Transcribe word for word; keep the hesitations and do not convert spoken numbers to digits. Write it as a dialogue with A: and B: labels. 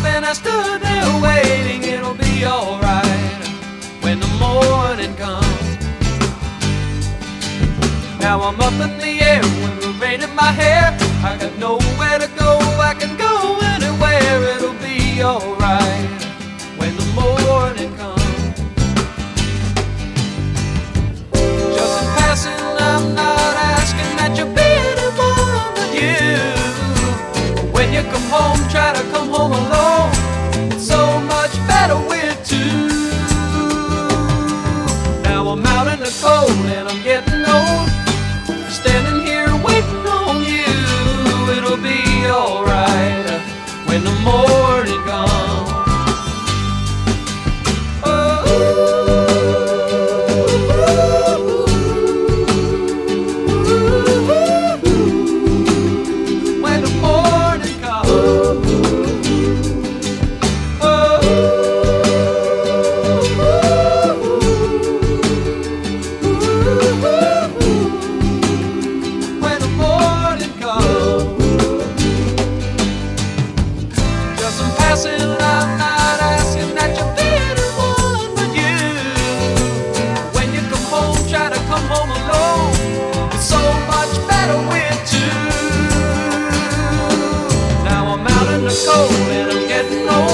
A: and I stood there waiting. It'll be alright when the morning comes. Now I'm up in the air with the rain in my hair. I got nowhere to go, I can go anywhere. It'll be alright when the morning comes. Just in passing, I'm not asking that you be anyone but you. When you come home, try to come home alone. It's so much better with two. Now I'm out in the cold and I'm getting old, standing here waiting on you. It'll be alright when the morning comes. When the morning comes. When the morning comes. Just in passing, I'm not asking that you be anyone but you. When you come home, try to come home alone. It's so much better with two. Now I'm out in the cold and I'm getting old,